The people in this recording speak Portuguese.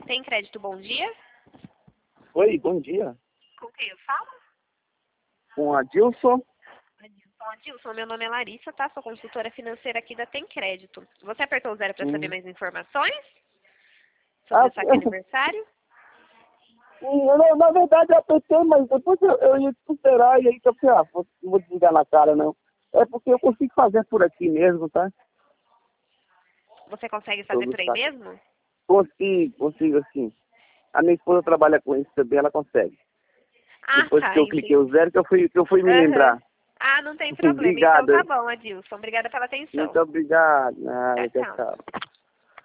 Tem crédito, bom dia. Oi, bom dia. Com quem eu falo? Com a Dilson. Adilson, meu nome é Larissa, tá? Sou consultora financeira aqui da Tem Crédito. Você apertou o 0 para saber mais informações sobre o saque aniversário? Na verdade eu apertei, mas depois eu ia superar e aí eu falei, não vou desligar na cara não. É porque eu consigo fazer por aqui mesmo, tá? Você consegue fazer por aí mesmo? Consigo assim. A minha esposa trabalha com isso também, ela consegue. Ah, Depois tá, que eu cliquei o 0 que eu fui me lembrar. Ah, não tem problema. Obrigado. Então tá bom, Adilson. Obrigada pela atenção. Muito obrigado. Tchau, Tchau, tchau. tchau.